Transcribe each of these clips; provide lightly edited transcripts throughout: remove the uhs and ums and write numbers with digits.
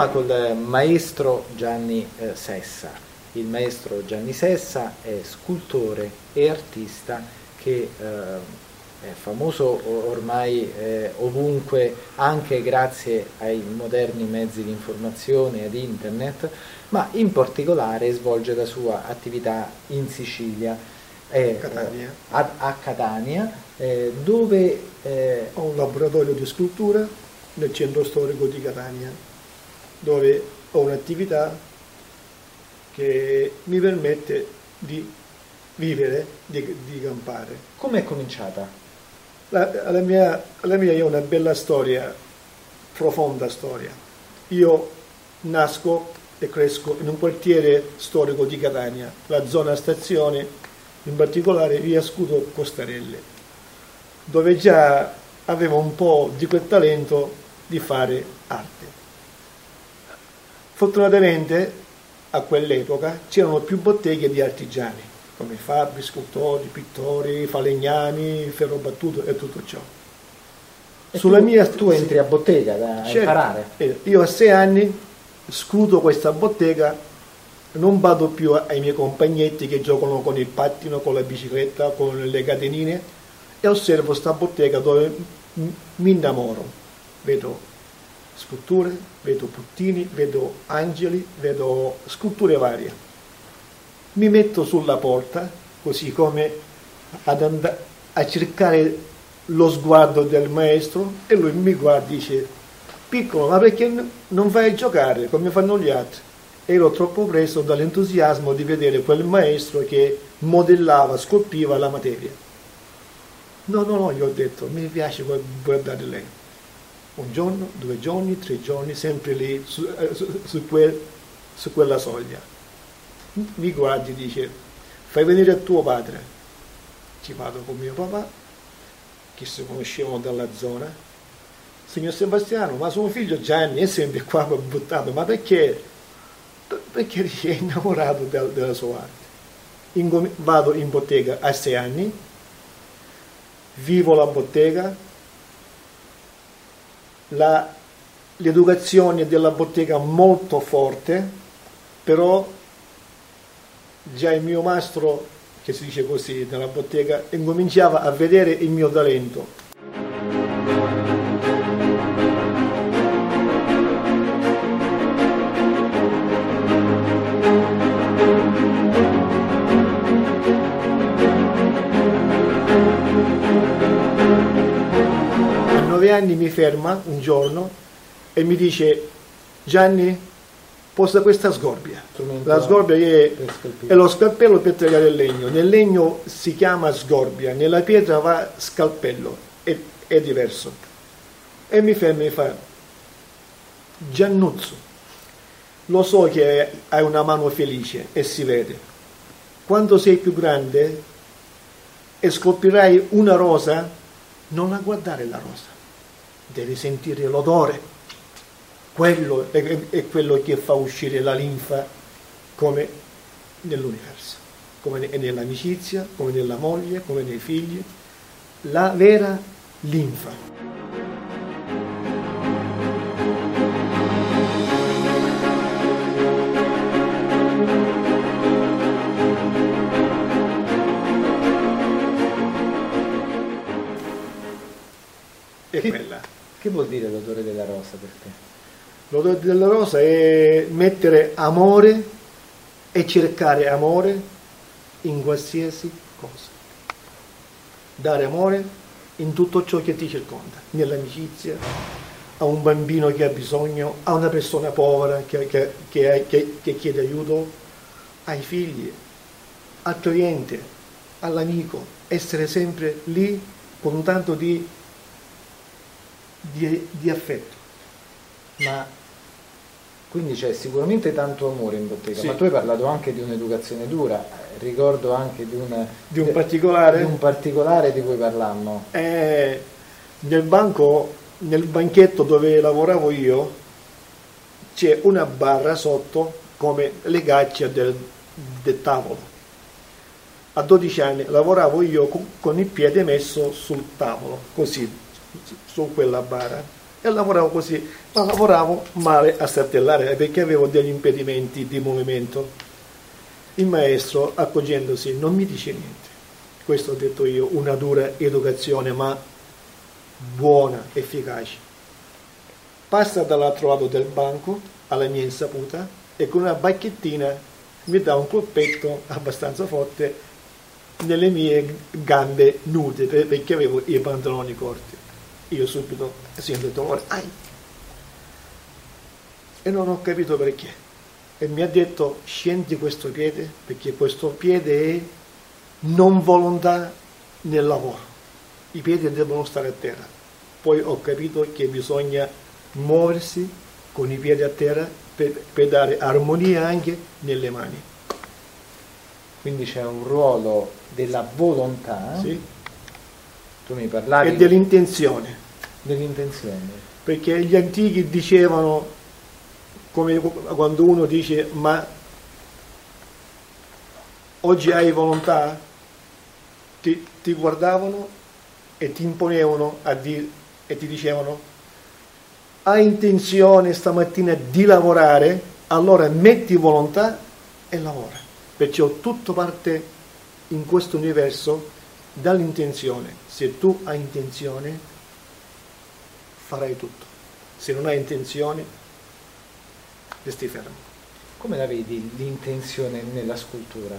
insomma col maestro Gianni Sessa. Il maestro Gianni Sessa è scultore e artista che è famoso ormai ovunque, anche grazie ai moderni mezzi di informazione ed internet, ma in particolare svolge la sua attività in Sicilia, Catania. A Catania, dove Ho un laboratorio di scultura nel centro storico di Catania, dove ho un'attività che mi permette di vivere, di campare. come è cominciata? La mia è una bella storia, profonda storia. Io nasco e cresco in un quartiere storico di Catania, la zona stazione, in particolare via Scudo Costarelle, dove già avevo un po' di quel talento di fare arte. Fortunatamente a quell'epoca c'erano più botteghe di artigiani, come fabbri, scultori, pittori, falegnami, ferrobattuto e tutto ciò. E Sulla tu entri a bottega da Certo. imparare? Io a 6 anni scudo questa bottega, non vado più ai miei compagnetti che giocano con il pattino, con la bicicletta, con le catenine, e osservo sta bottega dove mi innamoro. Vedo sculture, vedo puttini, vedo angeli, vedo sculture varie. Mi metto sulla porta, così come a cercare lo sguardo del maestro, e lui mi guarda e dice: piccolo, ma perché non vai a giocare come fanno gli altri? Ero troppo preso dall'entusiasmo di vedere quel maestro che modellava, scolpiva la materia. No, gli ho detto, mi piace guardare lei. Un giorno, 2 giorni, 3 giorni, sempre lì su quella soglia. Mi guardi e dice: fai venire a tuo padre. Ci vado con mio papà, che si conoscevano dalla zona. Signor Sebastiano, ma suo figlio Gianni è sempre qua buttato, ma perché? Perché è innamorato della sua arte. Vado in bottega a 6 anni, vivo la bottega, l'educazione della bottega molto forte, però già il mio mastro, che si dice così, nella bottega, incominciava a vedere il mio talento. A 9 anni mi ferma un giorno e mi dice: Gianni, posa questa sgorbia. La sgorbia è lo scalpello per tagliare il legno. Nel legno si chiama sgorbia, nella pietra va scalpello, è diverso. E mi ferma e mi fa: Giannuzzo, lo so che hai una mano felice e si vede. Quando sei più grande e scolpirai una rosa, non la guardare la rosa, devi sentire l'odore. Quello è quello che fa uscire la linfa, come nell'universo, come nell'amicizia, come nella moglie, come nei figli, la vera linfa. È quella. Che vuol dire l'odore della rosa per te? L'odore della rosa è mettere amore e cercare amore in qualsiasi cosa. Dare amore in tutto ciò che ti circonda, nell'amicizia, a un bambino che ha bisogno, a una persona povera che chiede aiuto, ai figli, al cliente, all'amico, essere sempre lì con un tanto di affetto. Ma quindi c'è sicuramente tanto amore in bottega, Sì. ma tu hai parlato anche di un'educazione dura, ricordo anche di un particolare? Di un particolare di cui parlammo. Nel banchetto dove lavoravo io c'è una barra sotto come le gacce del tavolo. A 12 anni lavoravo io con il piede messo sul tavolo, così, su quella barra. e lavoravo così, ma lavoravo male a saltellare perché avevo degli impedimenti di movimento. Il maestro, accorgendosi, non mi dice niente. Questo ho detto io, una dura educazione, ma buona, efficace. Passa dall'altro lato del banco, alla mia insaputa, e con una bacchettina mi dà un colpetto abbastanza forte nelle mie gambe nude, perché avevo i pantaloni corti. Io subito sento il dolore, e non ho capito perché. E mi ha detto: scendi questo piede, perché questo piede è non volontà nel lavoro. I piedi devono stare a terra. Poi ho capito che bisogna muoversi con i piedi a terra per dare armonia anche nelle mani. Quindi c'è un ruolo della volontà, sì, tu mi parlavi e dell'intenzione. Perché gli antichi dicevano, come quando uno dice: ma oggi hai volontà? Ti guardavano e ti imponevano e ti dicevano: hai intenzione stamattina di lavorare? Allora metti volontà e lavora. Perciò tutto parte in questo universo dall'intenzione. Se tu hai intenzione, farai tutto. Se non hai intenzione, resti fermo. Come la vedi l'intenzione nella scultura?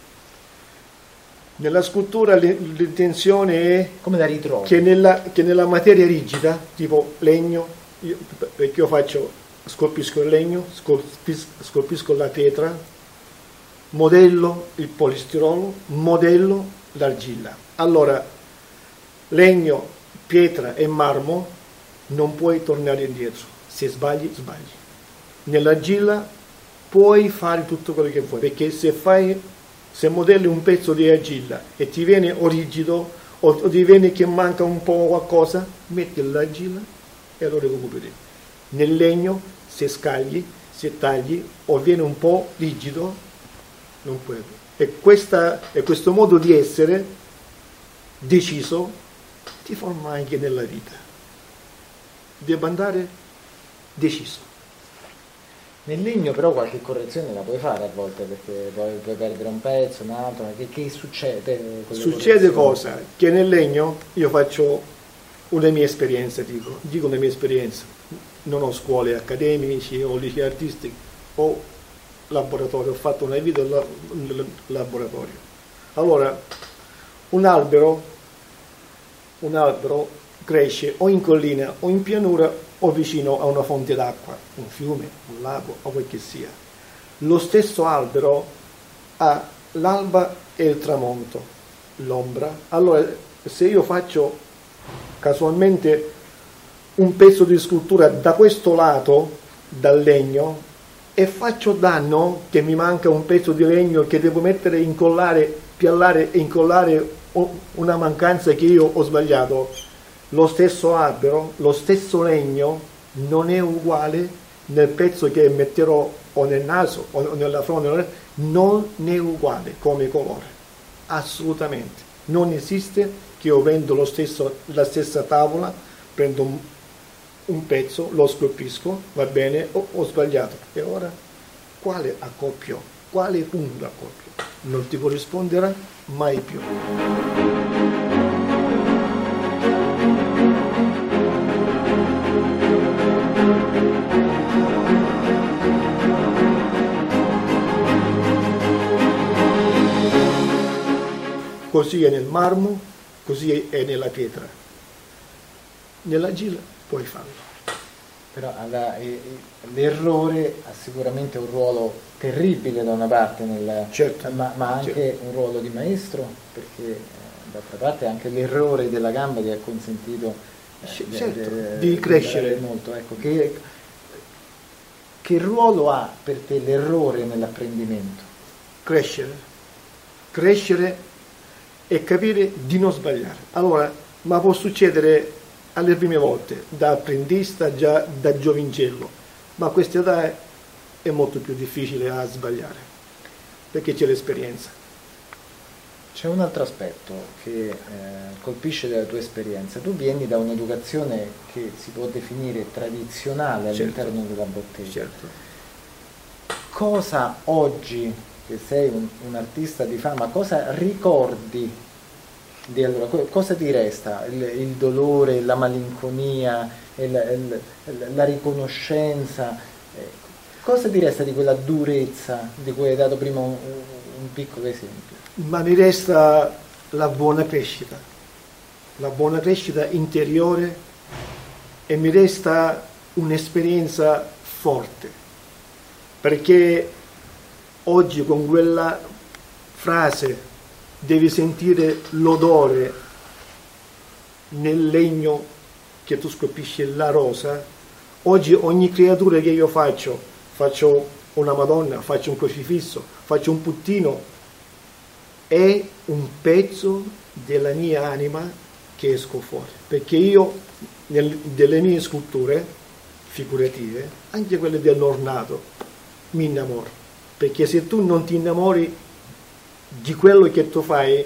Nella scultura l'intenzione è come la ritrovi? Che nella materia rigida, tipo legno, perché io scolpisco il legno, scolpisco la pietra, modello il polistirolo, modello l'argilla. Allora, legno, pietra e marmo non puoi tornare indietro. Se sbagli, sbagli. Nell'argilla puoi fare tutto quello che vuoi, perché se modelli un pezzo di argilla e ti viene o rigido o ti viene che manca un po' qualcosa, metti l'argilla e lo recuperi. Nel legno, se scagli, se tagli o viene un po' rigido, non puoi. E questo modo di essere deciso ti forma anche nella vita. Devi andare deciso. Nel legno però qualche correzione la puoi fare a volte, perché puoi perdere un pezzo, un altro, ma che succede? Succede cosa? Che nel legno io faccio una mia esperienza, dico una mia esperienza. Non ho scuole accademici o licei artistici, ho laboratorio, ho fatto una vita nel laboratorio. Allora, un albero cresce o in collina o in pianura o vicino a una fonte d'acqua, un fiume, un lago o quel che sia. Lo stesso albero ha l'alba e il tramonto, l'ombra. Allora, se io faccio casualmente un pezzo di scultura da questo lato, dal legno, e faccio danno, che mi manca un pezzo di legno che devo mettere, incollare, piallare e incollare una mancanza che io ho sbagliato, lo stesso albero, lo stesso legno non è uguale nel pezzo che metterò o nel naso o nella fronte, non è uguale come colore, assolutamente. Non esiste che io vendo la stessa tavola, prendo un pezzo, lo scolpisco, va bene, ho sbagliato, e ora quale accoppio, quale punto accoppio? Non ti corrisponderà mai più. Così è nel marmo, così è nella pietra. Nell'argilla puoi farlo. Però l'errore ha sicuramente un ruolo terribile da una parte, certo, ma anche certo, un ruolo di maestro, perché d'altra parte anche l'errore della gamba ti ha consentito di crescere molto. Ecco, che ruolo ha per te l'errore nell'apprendimento? Crescere e capire di non sbagliare. Allora, ma può succedere alle prime volte, da apprendista, già da giovincello, ma a questa età è molto più difficile a sbagliare, perché c'è l'esperienza. C'è un altro aspetto che colpisce della tua esperienza. Tu vieni da un'educazione che si può definire tradizionale all'interno della bottega. Certo. Cosa oggi, che sei un artista di fama, cosa ricordi di allora? Cosa ti resta? Il dolore, la malinconia, la riconoscenza? Cosa ti resta di quella durezza di cui hai dato prima un piccolo esempio? Ma mi resta la buona crescita interiore, e mi resta un'esperienza forte, perché oggi con quella frase devi sentire l'odore nel legno che tu scolpisci la rosa. Oggi ogni creatura che io faccio una Madonna, faccio un crocifisso, faccio un puttino, è un pezzo della mia anima che esco fuori, perché io delle mie sculture figurative, anche quelle dell'ornato, mi innamoro, perché se tu non ti innamori di quello che tu fai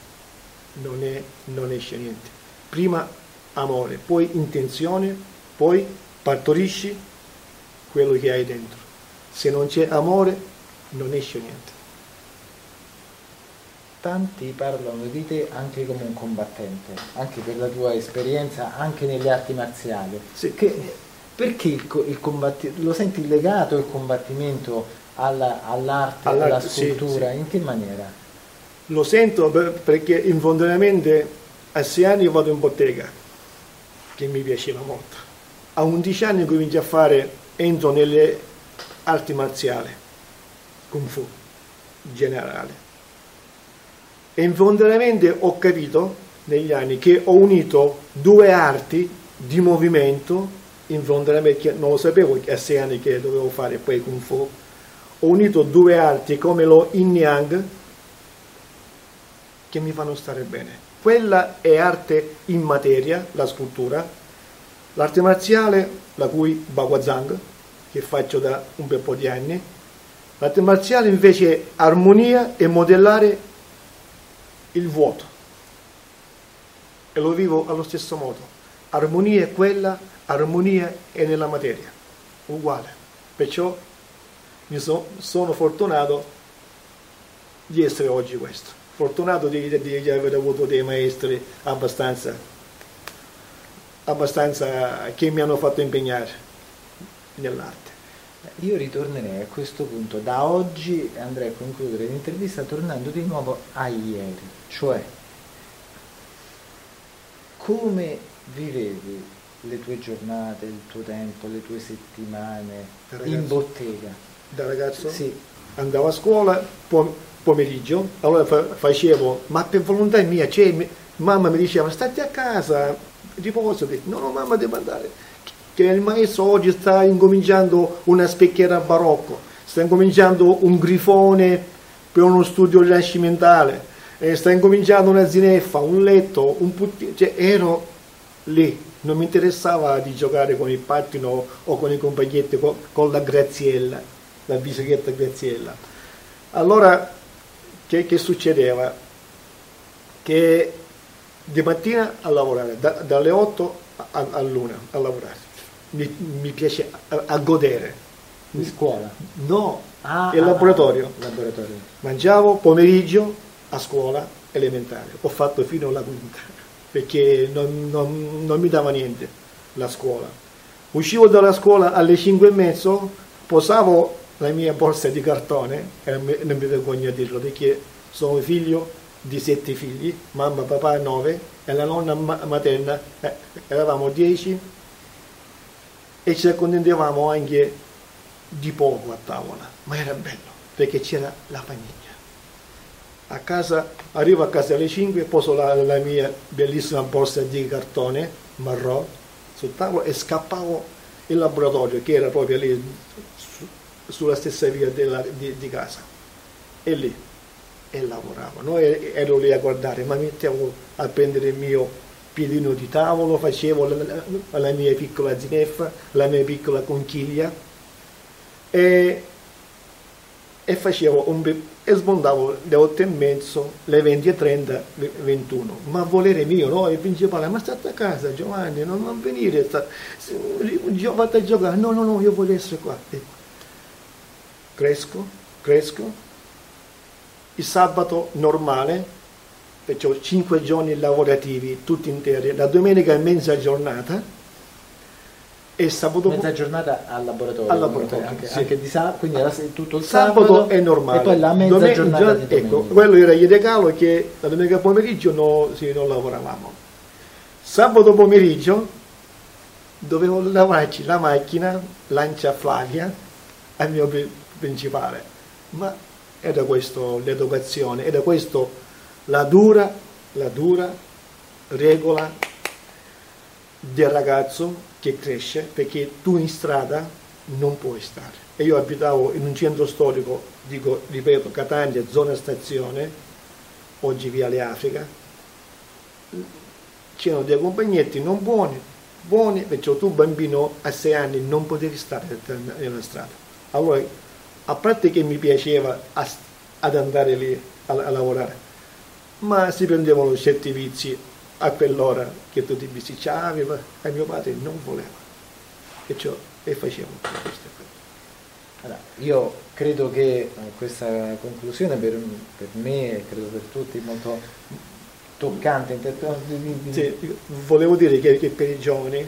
non esce niente. Prima amore, poi intenzione, poi partorisci quello che hai dentro. Se non c'è amore non esce niente. Tanti parlano di te anche come un combattente, anche per la tua esperienza, anche nelle arti marziali. Sì. Perché il combattimento, lo senti legato il combattimento all'arte, alla scultura? Sì. In che maniera? Lo sento perché involontariamente a 6 anni vado in bottega, che mi piaceva molto. A 11 anni comincio entro nelle arti marziali, Kung Fu, generale. E involontariamente ho capito negli anni che ho unito due arti di movimento, involontariamente, non lo sapevo a 6 anni che dovevo fare poi Kung Fu, ho unito due arti come lo Yin Yang che mi fanno stare bene. Quella è arte in materia, la scultura, l'arte marziale, la cui Baguazhang, che faccio da un bel po' di anni, l'arte marziale invece è armonia e modellare il vuoto, e lo vivo allo stesso modo. Armonia è quella, armonia è nella materia, uguale. Perciò sono fortunato di essere oggi questo, fortunato di aver avuto dei maestri abbastanza che mi hanno fatto impegnare nell'arte. Io ritornerei a questo punto, da oggi andrei a concludere l'intervista tornando di nuovo a ieri, cioè come vivevi le tue giornate, il tuo tempo, le tue settimane in bottega? Da ragazzo? Sì. Andavo a scuola pomeriggio, allora facevo, ma per volontà mia, mamma mi diceva stai a casa, riposo, no mamma devo andare, che il maestro oggi sta incominciando una specchiera barocco, sta incominciando un grifone per uno studio rinascimentale, sta incominciando una zineffa, un letto, un puttino, cioè ero lì, non mi interessava di giocare con il pattino o con i compagnetti, con la Graziella, la bicicletta Graziella. Allora che succedeva? Che di mattina a lavorare, dalle 8 all'1 a lavorare. Mi piace a godere. In scuola? No, il laboratorio. Mangiavo pomeriggio a scuola elementare. Ho fatto fino alla quinta, perché non mi dava niente la scuola. Uscivo dalla scuola alle 5:30, posavo la mia borsa di cartone, e non mi vergogno a dirlo, perché sono figlio di 7 figli, mamma, papà 9, e la nonna materna, eravamo 10, e ci accontentavamo anche di poco a tavola, ma era bello perché c'era la famiglia. A casa, arrivo a casa alle 5, poso la mia bellissima borsa di cartone marrò sul tavolo e scappavo in laboratorio, che era proprio lì sulla stessa via di casa, e lì e lavoravo. Noi ero lì a guardare, ma mettevo a prendere il mio piedino di tavolo, facevo la mia piccola zineffa, la mia piccola conchiglia, e e facevo e smontavo le 8:30, le 20:30, 21. Ma volere mio, no? Il principale, ma state a casa Giovanni, non venire, vado a giocare, no, io voglio essere qua. Cresco, il sabato normale, perciò 5 giorni lavorativi, tutti interi, la domenica è mezza giornata, e sabato mezza giornata al laboratorio, anche di sabato, quindi era tutto il sabato è normale, e poi la mezza giornata di domenica. Ecco, quello era il regalo, che la domenica pomeriggio non lavoravamo. Sabato pomeriggio dovevo lavarci la macchina, lancia Flavia al mio principale, ma era questo l'educazione, era questo la dura regola del ragazzo che cresce, perché tu in strada non puoi stare. E io abitavo in un centro storico, ripeto, Catania, zona stazione, oggi Viale Africa. C'erano dei compagnetti non buoni, perciò tu bambino a 6 anni non potevi stare nella strada. Allora, a parte che mi piaceva ad andare lì a lavorare, ma si prendevano certi vizi a quell'ora che tu ti bisticciavi, ma a mio padre non voleva, e facevo queste cose. Allora, io credo che questa conclusione per me e credo per tutti molto toccante. Sì, volevo dire che per i giovani,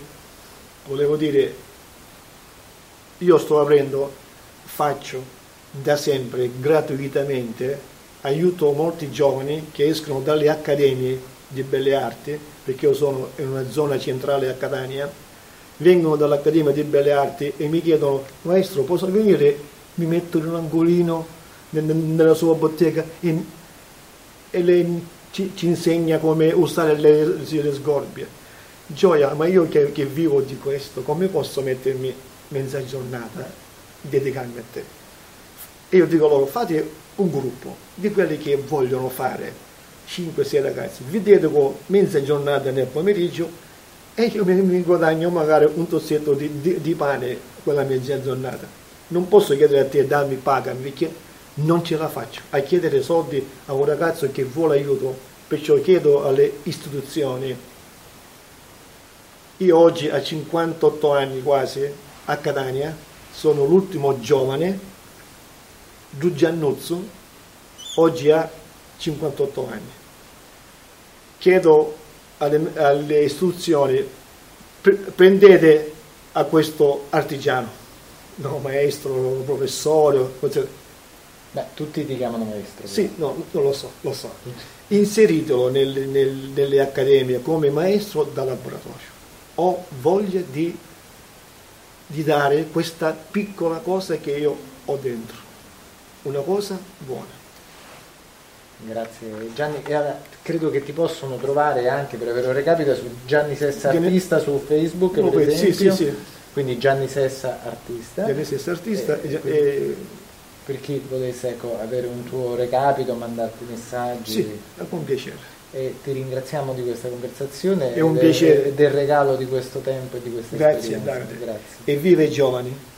io faccio da sempre gratuitamente, aiuto molti giovani che escono dalle accademie di belle arti, perché io sono in una zona centrale a Catania, vengono dall'Accademia di Belle Arti e mi chiedono: maestro, posso venire? Mi metto in un angolino nella sua bottega e lei ci insegna come usare le sgorbie. Gioia, ma io che vivo di questo, come posso mettermi mezza giornata, dedicarmi a te? E io dico loro: fate un gruppo di quelli che vogliono fare 5-6 ragazzi, vi dedico mezza giornata nel pomeriggio e io mi guadagno magari un tossetto di pane quella mezza giornata. Non posso chiedere a te: dammi, pagami, perché non ce la faccio a chiedere soldi a un ragazzo che vuole aiuto, perciò chiedo alle istituzioni. Io oggi a 58 anni quasi a Catania sono l'ultimo giovane. Giannuzzo oggi ha 58 anni. Chiedo alle istituzioni: prendete a questo artigiano, no, maestro, professore, beh, tutti ti chiamano maestro. Sì, no, non lo so. Inseritelo nelle accademie come maestro da laboratorio. Ho voglia di dare questa piccola cosa che io ho dentro, una cosa buona. Grazie Gianni, e allora, credo che ti possono trovare anche, per avere un recapito, su Gianni Sessa Artista su Facebook, per esempio. Sì. Quindi Gianni Sessa Artista. Per chi volesse avere un tuo recapito, mandarti messaggi. Sì, con piacere. E ti ringraziamo di questa conversazione è un piacere. Del regalo di questo tempo e di questa esperienza. Grazie. E viva i giovani.